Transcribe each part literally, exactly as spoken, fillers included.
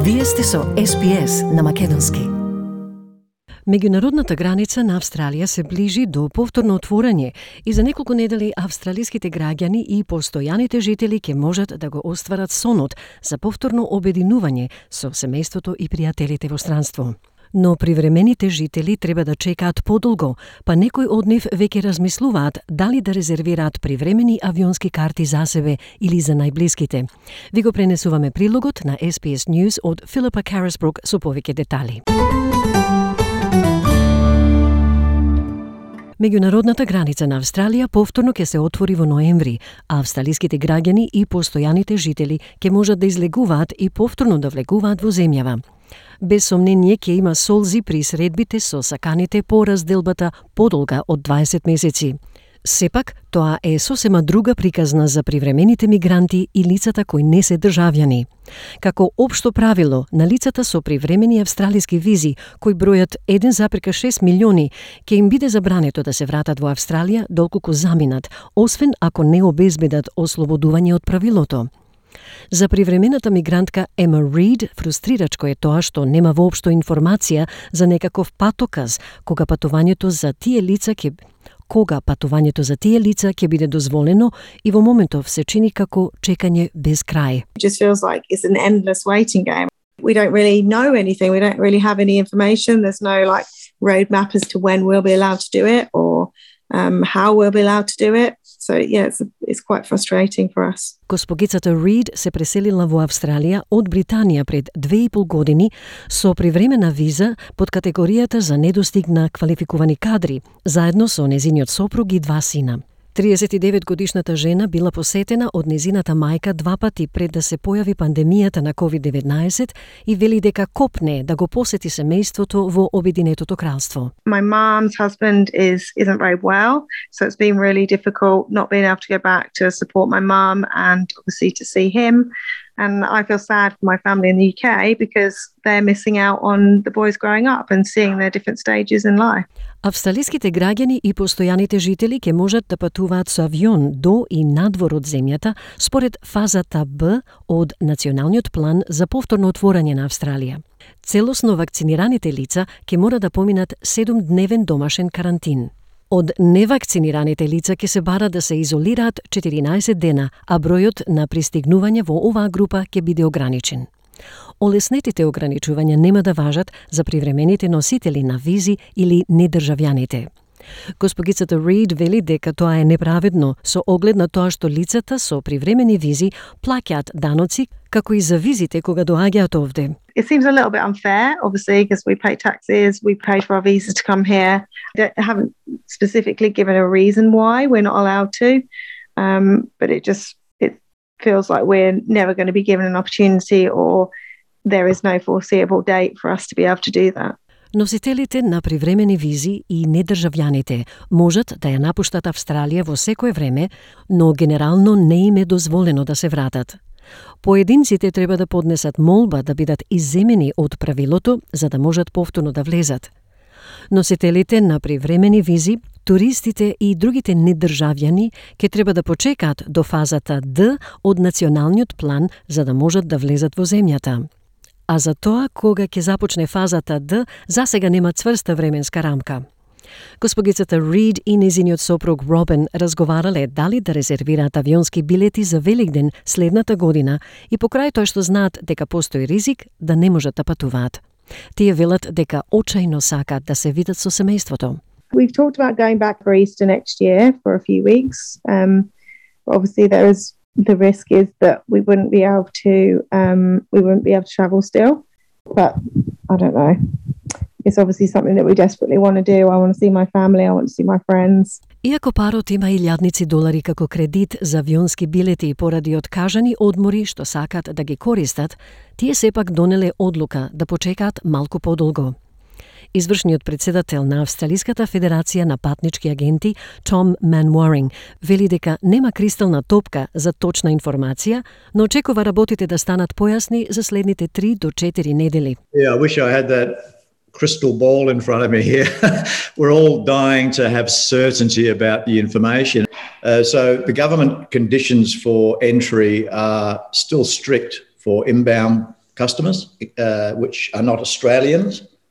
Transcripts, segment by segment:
Вие сте со Ес Би Ес на македонски. Меѓународната граница на Австралија се ближи до повторно отворање и за неколку недели австралиските граѓани и постојаните жители ќе можат да го остварат сонот за повторно обединување со семејството и пријателите во странство. Но привремените жители треба да чекаат подолго, па некои од нив веќе размислуваат дали да резервираат привремени авионски карти за себе или за најблиските. Ви го пренесуваме прилогот на Ес Би Ес News од Филипа Карасбрук со повеќе детали. Меѓународната граница на Австралија повторно ќе се отвори во ноември, а австралиските граѓани и постојаните жители ќе можат да излегуваат и повторно да влегуваат во земјава. Без сомнение ќе има солзи при средбите со саканите по разделбата подолга од дваесет месеци. Сепак, тоа е сосема друга приказна за привремените мигранти и лицата кои не се државјани. Како општо правило, на лицата со привремени австралиски визи, кои бројат еден запирка шест милиони, ќе им биде забрането да се вратат во Австралија доколку заминат, освен ако не обезбедат ослободување од правилото. За привремената мигрантка Ема Рид, фрустрирачко е тоа што нема воопшто информација за некаков патоказ кога патувањето за тие лица ќе кога патувањето за тие лица ќе биде дозволено и во моментов се чини како чекање без крај. It just feels like it's an endless waiting game. We don't really know anything. We don't really have any information. There's no like roadmap as to when we'll be allowed to do it or um, how we'll be allowed to do it. So yeah, it's, it's quite frustrating for us. Госпогицата Рид се преселила во Австралија од Британија пред две и пол години со привремена виза под категоријата за недостиг на квалификувани кадри, заедно со незиниот сопруг и два сина. триесет и девет годишната жена била посетена од незината мајка два пати пред да се појави пандемијата на ковид деветнаесет и вели дека копне да го посети семејството во Обединетото кралство. My mom's husband is isn't very well, so it's been really difficult not being able to go back to support my mum and obviously to see him. And I feel sad for my family in the U K because they're missing out on the boys growing up and seeing their different stages in life. Австралиските граѓани и постојаните жители ќе можат да патуваат со авион до и надвор од земјата според фазата Б од Националниот план за повторно отворање на Австралија. Целосно вакцинираните лица ќе мора да поминат седумдневен домашен карантин. Од невакцинираните лица ќе се бара да се изолираат четиринаесет дена, а бројот на пристигнување во оваа група ќе биде ограничен. Олеснетите ограничувања нема да важат за привремените носители на визи или недржавјаните. Госпогицата Рид вели дека тоа е неправедно со оглед на тоа што лицата со привремени визи плаќаат даноци како и за визите кога доаѓаат овде. It seems a little bit unfair, obviously, because we pay taxes, we pay for our visas to come here. They haven't specifically given a reason why we're not allowed to, um, but it just it feels like we're never going to be given an opportunity or there is no foreseeable date for us to be able to do that. Носителите на привремени визи и недржавјаните можат да ја напуштат Австралија во секое време, но генерално не им е дозволено да се вратат. Поединците треба да поднесат молба да бидат изземени од правилото за да можат повторно да влезат. Носителите на привремени визи, туристите и другите недржавјани ќе треба да почекаат до фазата Д од Националниот план за да можат да влезат во земјата. А за тоа, кога ќе започне фазата Д, засега нема цврста временска рамка. Госпогицата Рид и незиниот сопруг Робин разговарале дали да резервираат авионски билети за Великден следната година и покрај тоа што знаат дека постои ризик да не можат да патуваат. Тие велат дека очајно сакаат да се видат со семејството. We've talked about going back for Easter next year for a few weeks. Um, obviously there is the risk is that we wouldn't be able to um, we wouldn't be able to travel still, but I don't know. It's obviously something that we desperately want to do. I want to see my family, I want to see my friends. Иако парот има илјадници долари како кредит за авионски билети поради откажани одмори што сакат да ги користат, тие сепак донеле одлука да почекаат малку подолго. Извршниот председател на Австралиската федерација на патнички агенти, Том Manwaring, вели дека нема кристална топка за точна информација, но очекува работите да станат појасни за следните три до четири недели. Yeah, I wish I had that crystal ball in front of me here. We're all dying to have certainty about the information. Uh, so the government conditions for entry are still strict for inbound customers, uh, which are not Australians.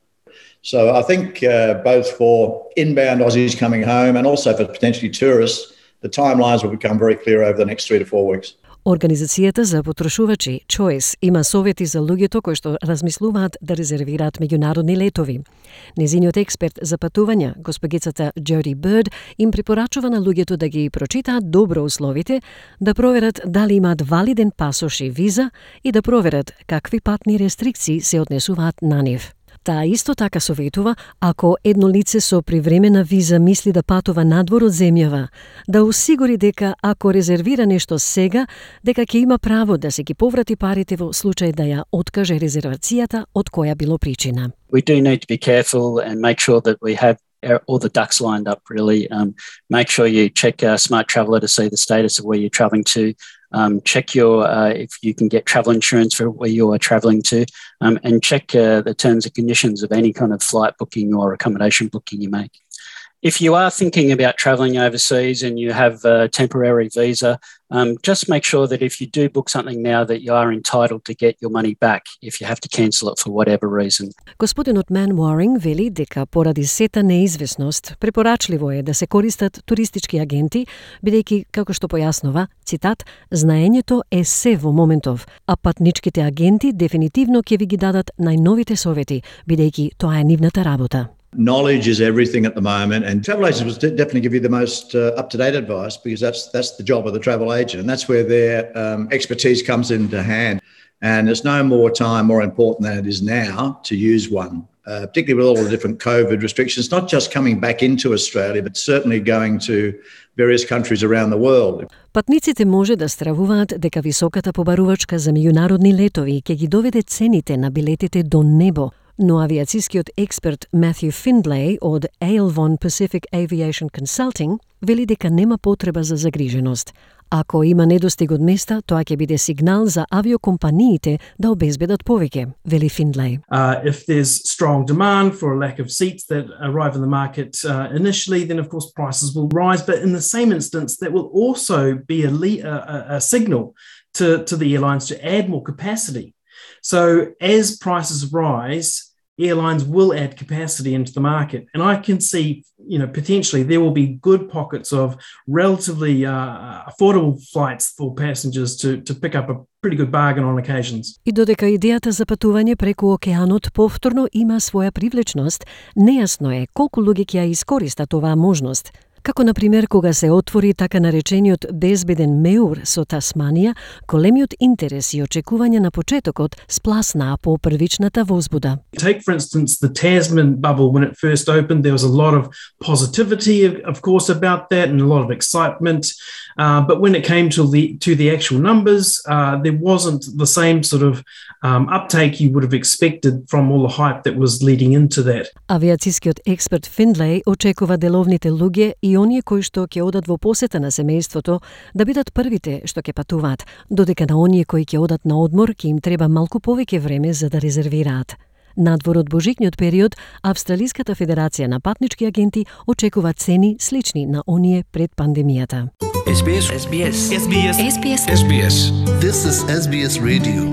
So I think uh, both for inbound Aussies coming home and also for potentially tourists, the timelines will become very clear over the next three to four weeks. Организацијата за потрошувачи Choice има совети за луѓето кои што размислуваат да резервираат меѓународни летови. Незиниот експерт за патувања, госпогицата Джоди Бирд, им препорачува на луѓето да ги прочитаат добро условите, да проверат дали имаат валиден пасош и виза и да проверат какви патни рестрикции се однесуваат на нив. Таа исто така советува, ако едно лице со привремена виза мисли да патува надвор од земјава, да осигури дека ако резервира нешто сега, дека ќе има право да се ги поврати парите во случај да ја откаже резервацијата од која било причина. We do need to be careful and make sure that we have all the ducks lined up, really. Um, make sure you check uh, Smart Traveller to see the status of where you're travelling to. Um, check your uh, if you can get travel insurance for where you are travelling to, um, and check uh, the terms and conditions of any kind of flight booking or accommodation booking you make. If you are thinking about travelling overseas and you have a temporary visa, um, just make sure that if you do book something now that you are entitled to get your money back if you have to cancel it for whatever reason. Господинот Ман Уоринг вели дека поради сета неизвестност, препорачливо е да се користат туристички агенти, бидејќи, како што појаснува, цитат, знаењето е се во моментов, а патничките агенти дефинитивно ќе ви ги дадат најновите совети, бидејќи тоа е нивната работа. Knowledge is everything at the moment, and travel agents will definitely give you the most uh, up-to-date advice because that's that's the job of the travel agent, and that's where their um, expertise comes into hand. And there's no more time more important than it is now to use one, uh, particularly with all the different COVID restrictions, not just coming back into Australia, but certainly going to various countries around the world. Патниците може да стравуваат дека високата побарувачка за меѓународни летови ќе ги доведе цените на билетите до небо. Но авиацискиот експерт Матју Финдлей од Ailvon Pacific Aviation Consulting вели дека нема потреба за загриженост. Ако има недостиг од места, тоа ќе биде сигнал за авиокомпаниите да обезбедат повеќе, вели Финдлей. Uh, if there's strong demand for a lack of seats that arrive in the market uh, initially, then of course prices will rise. But in the same instance, that will also be a, le- a, a signal to, to the airlines to add more capacity. So as prices rise, airlines will add capacity into the market. And I can see, you know, potentially there will be good pockets of relatively uh, affordable flights for passengers to, to pick up a pretty good bargain on occasions. И додека идејата за патување преку океанот повторно има своја привлечност, нејасно е колку луѓе ќе ја искористат оваа можност. Како, например, кога се отвори така наречениот безбеден меур со Тасманија, големиот интерес и очекување на почетокот спласнаа по првичната возбуда. Take, for instance, the Tasman bubble when it first opened. There was a lot of positivity, of course, about that and a lot of excitement. Uh, but when it came to the to the actual numbers, uh, there wasn't the same sort of um, uptake you would have expected from all the hype that was leading into that. Авиацискиот експерт Финдлей очекува деловните луѓе и оние кои што ќе одат во посета на семејството да бидат првите што ќе патуваат, додека на оние кои ќе одат на одмор ќе им треба малку повеќе време за да резервираат. Надвор од божитниот период, Австралиската федерација на патнички агенти очекува цени слични на оние пред пандемијата. Ес Би Ес. Ес Би Ес. Ес Би Ес. Ес Би Ес. Ес Би Ес. This is Ес Би Ес Radio.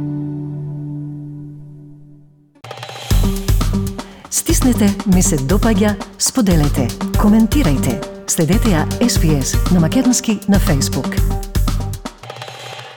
Стиснете, ми се допаѓа, споделете, коментирајте. Следете ја Ес Би Ес на македонски на Facebook.